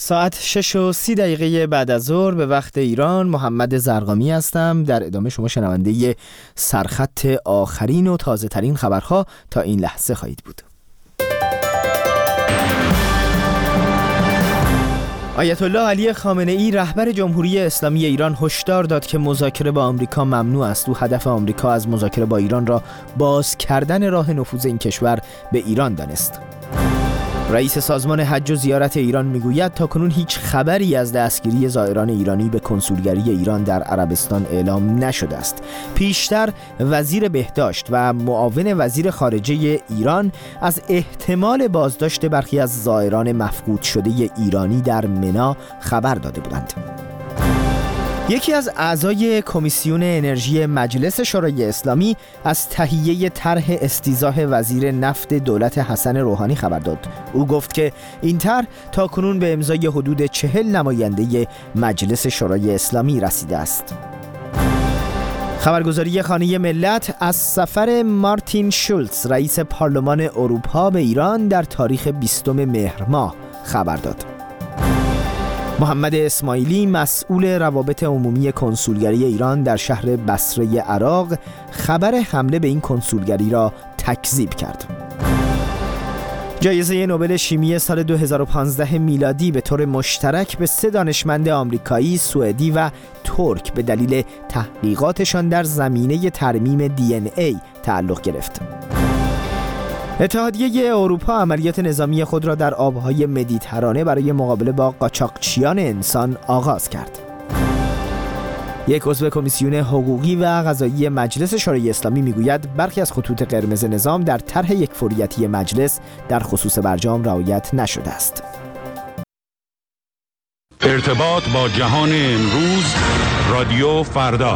ساعت 6:30 بعد از ظهر به وقت ایران. محمد زرقامی هستم. در ادامه شما شنونده سرخط آخرین و تازه ترین خبرها تا این لحظه خواهید بود. آیت الله علی خامنه ای رهبر جمهوری اسلامی ایران هشدار داد که مذاکره با آمریکا ممنوع است. او هدف آمریکا از مذاکره با ایران را باز کردن راه نفوذ این کشور به ایران دانست. رئیس سازمان حج و زیارت ایران میگوید تاکنون هیچ خبری از دستگیری زائران ایرانی به کنسولگری ایران در عربستان اعلام نشده است. پیشتر وزیر بهداشت و معاون وزیر خارجه ایران از احتمال بازداشت برخی از زائران مفقود شده ایرانی در منا خبر داده بودند. یکی از اعضای کمیسیون انرژی مجلس شورای اسلامی از تهیه طرح استیضاح وزیر نفت دولت حسن روحانی خبر داد. او گفت که این طرح تاکنون به امضای حدود 40 نماینده مجلس شورای اسلامی رسیده است. خبرگزاری خانه ملت از سفر مارتین شولتز رئیس پارلمان اروپا به ایران در تاریخ 20 مهر ماه خبر داد. محمد اسماعیلی مسئول روابط عمومی کنسولگری ایران در شهر بصره عراق خبر حمله به این کنسولگری را تکذیب کرد. جایزه نوبل شیمی سال 2015 میلادی به طور مشترک به 3 دانشمند آمریکایی، سوئدی و ترک به دلیل تحقیقاتشان در زمینه ترمیم DNA تعلق گرفت. اتحادیه اروپا عملیات نظامی خود را در آبهای مدیترانه برای مقابله با قاچاقچیان انسان آغاز کرد. یک عضو کمیسیون حقوقی و قضایی مجلس شورای اسلامی میگوید برخی از خطوط قرمز نظام در طرح یکفوریتی مجلس در خصوص برجام رعایت نشده است. ارتباط با جهان امروز، رادیو فردا.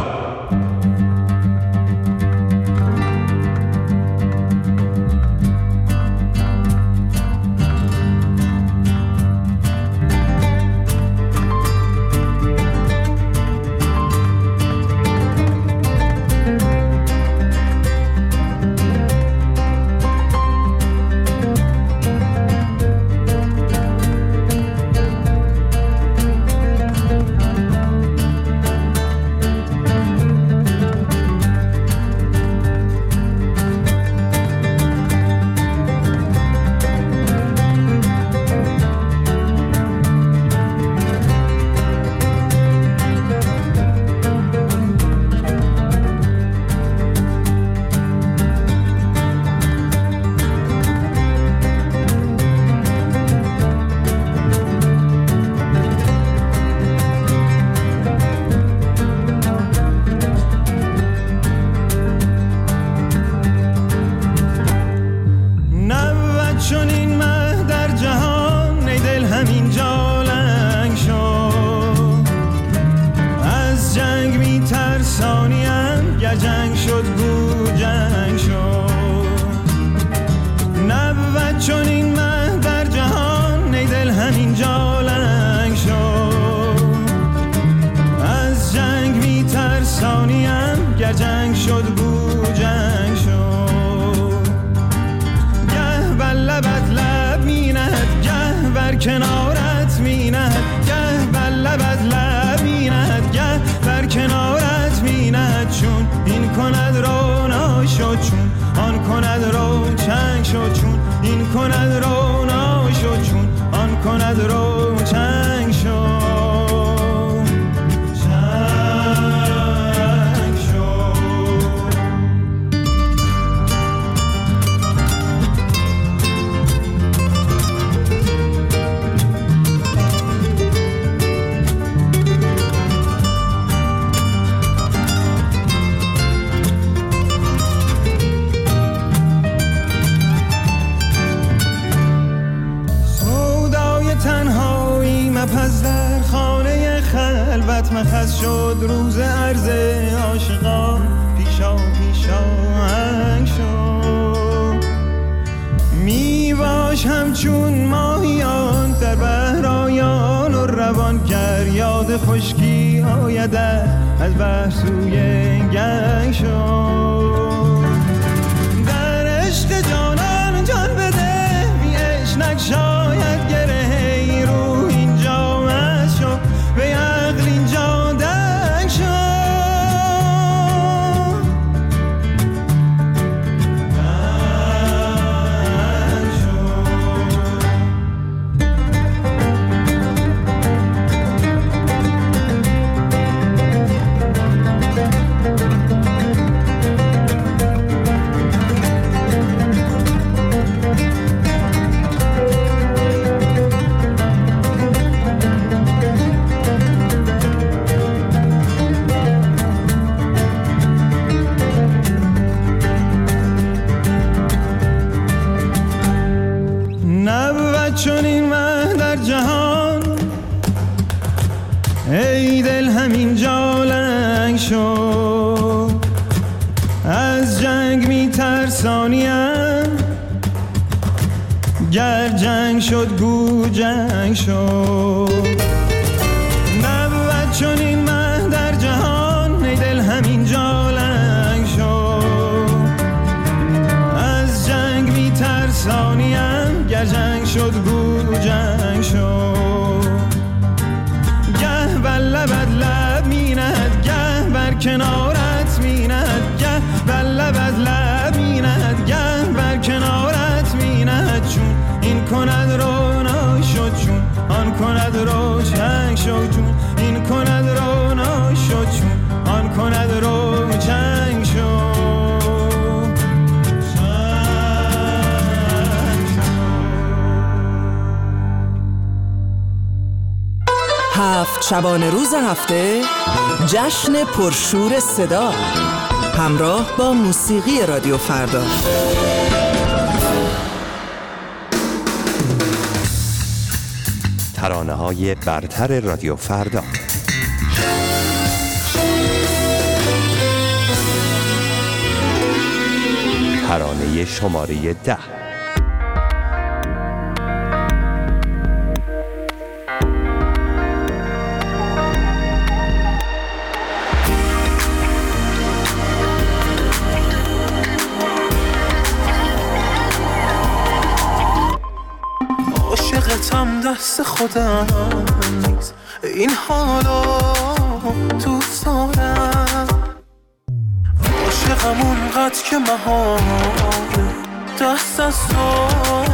کنارت می‌نهد گه بر لبت لب می‌نهد گه بر کنارت می‌نهد چون این کند رونا شد چون آن کند روشن شد چون این کند رونا شد چون آن کند روشن شد. پس در خانه خلوت مخص شد روز عرض عاشقان پیشا هنگ شد. می باش همچون ماهیان در بحرایان و روان گر یاد خشکی آیده از بحر سوی گنگ شد. در عشق جانان جان بده بی عشق نگشاید گره رو اینجا ای دل همینجا لنگ شو، از جنگ میترسانیم، گر جنگ شد گو جنگ شو. نبود چون این مه در جهان، ای دل همینجا لنگ شو، از جنگ میترسانیم، گر جنگ شد گو جنگ شو. گه بر لبت لب میند، گه بر کنارت میند، گه بر لبت لب میند، گه بر کنارت میند. چون این کند رونا شد، چون آن کند روشنگ شد، چون این کند رونا شد، چون آن کند روشنگ شد. هفت شبانه روز هفته جشن پرشور صدا همراه با موسیقی رادیو فردا. ترانه‌های برتر رادیو فردا. ترانه شماره 10. عاشقتم دست خودم نیست، این حالا دوست دارم. عاشقم اونقدر که محاله دست از تو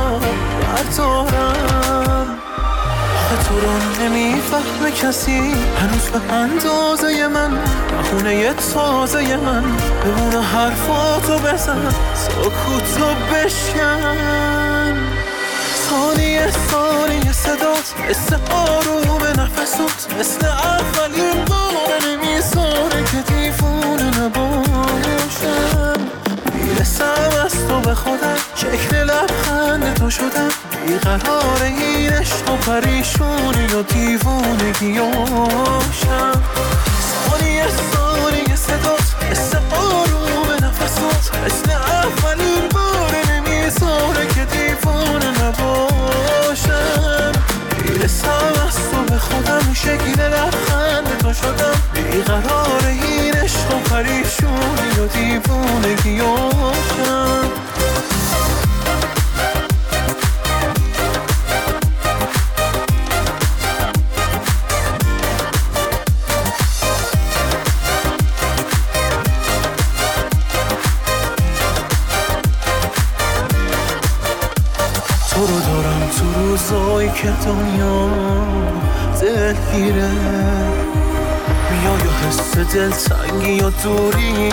بردارم. آخه تو رو نمیفهمه کسی هنوز به اندازه من، بخونه تازه من بمونه حرفاتو بزن، سکوتو بشکن. ثانیه ثانیه صدات مثل آروم نفسات، مثل اولین بار نمیذاره که دیوونه نباشم. میرسم از تو به خودم، شکل لبخند تو شدم، بیقرار این عشق و پریشونی و دیوونگیاشم. ثانیه ثانیه صدات مثل آروم نفسات، مثل اولین بار نمیذاره که دیوونه نباشم. میرسم از تو به خودم، شکل لبخند تو شدم، بیقرار این عشق و پریشونی و دیوونگیاشم. تو رو دارم تو روزایی که دنیا دلگیره، میای و حس دلتنگی یا دوری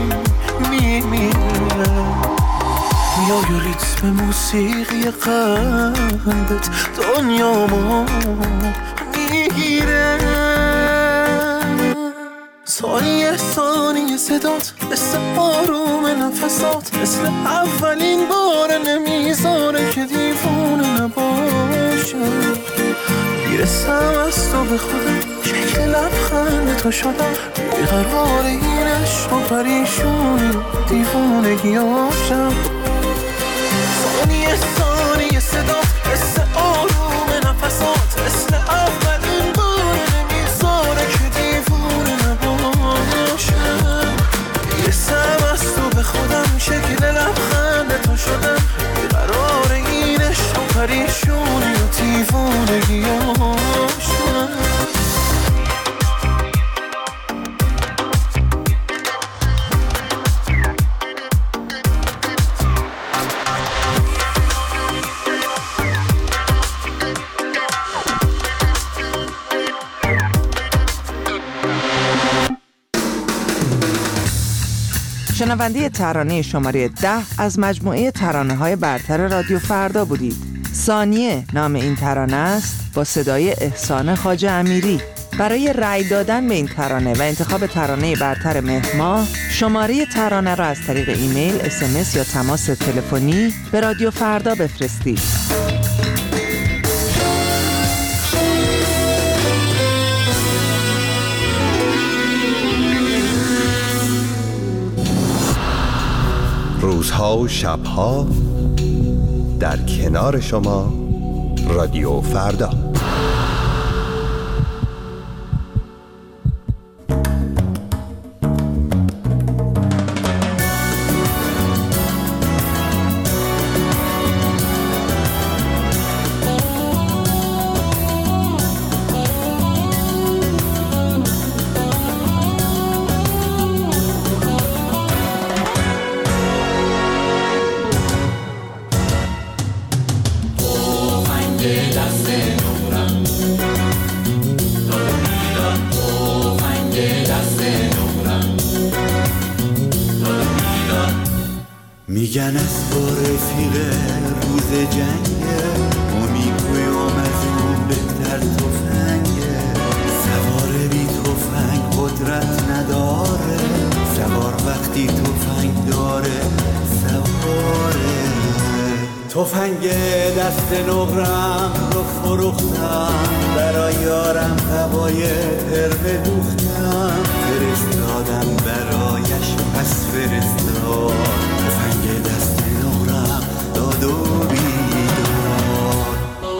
میمیره، میای و ریتم موسیقی قلبت دنیامو میگیره. ثانیه ثانیه صدات مثل آروم نفسات، مثل اولین بار نمیذاره که دیوونه نباشم. میرسم از تو به خودم، شکل لبخند تو شدم، بیقرار این عشق و پریشونی دیوونگیاشم. ثانیه ثانیه صدات مثل آروم نفسات، مثل اولین بار نمیذاره که دیوونه نباشم. میرسم از تو به خودم، شکل لبخند تو شدم، بیقرار این عشق و پریشونی و دیوونگیاشم. شنونده ترانه شماره 10 از مجموعه ترانه‌های برتر رادیو فردا بودید. ثانیه نام این ترانه است، با صدای احسان خواجه امیری. برای رأی دادن به این ترانه و انتخاب ترانه برتر مهر ماه، شماره ترانه را از طریق ایمیل، SMS یا تماس تلفنی به رادیو فردا بفرستید. روزها و شبها در کنار شما رادیو فردا. میگن از تو رفیق روز جنگه و میگویم از اون بهتر تفنگه. سوار بی تفنگ قدرت نداره، سوار وقتی تفنگ داره سواره. تفنگ دست نقرم رو فروختم، برای یارم هوای هرمه دوختم. فرستادم برایش پس فرستاد، تفنگ دست نقرم داد و بیدار.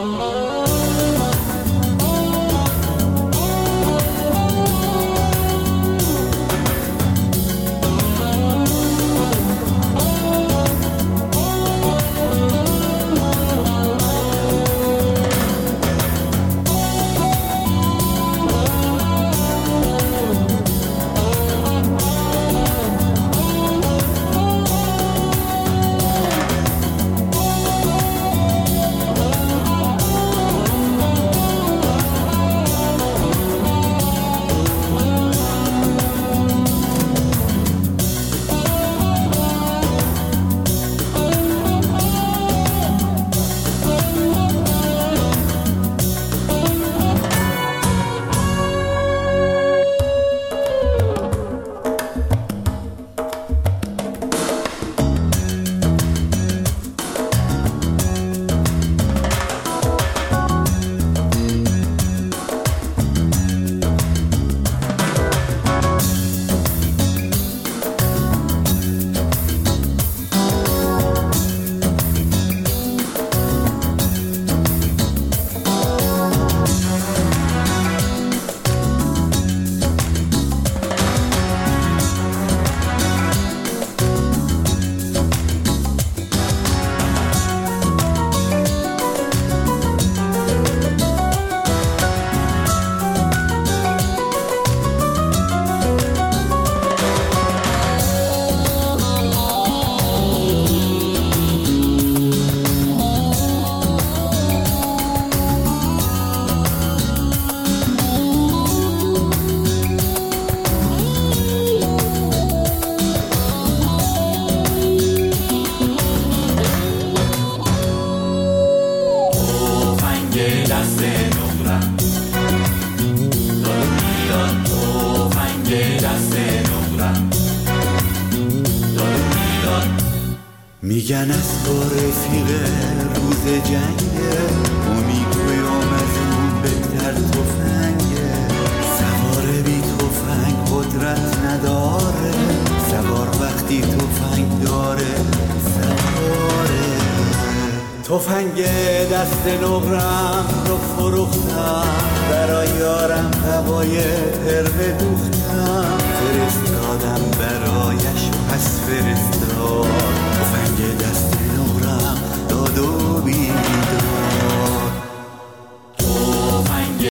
میگن از تو رفیق روز جنگه و میگویم از اون بهتر تفنگه. سوار بی تفنگ قدرت نداره، سوار وقتی تفنگ داره سواره. تفنگ دست نقرم رو فروختم، برای یارم هوای هرمه دوختم. فرستادم برایش پس فرستاد، تفنگ دست نقرم داد و بیداد.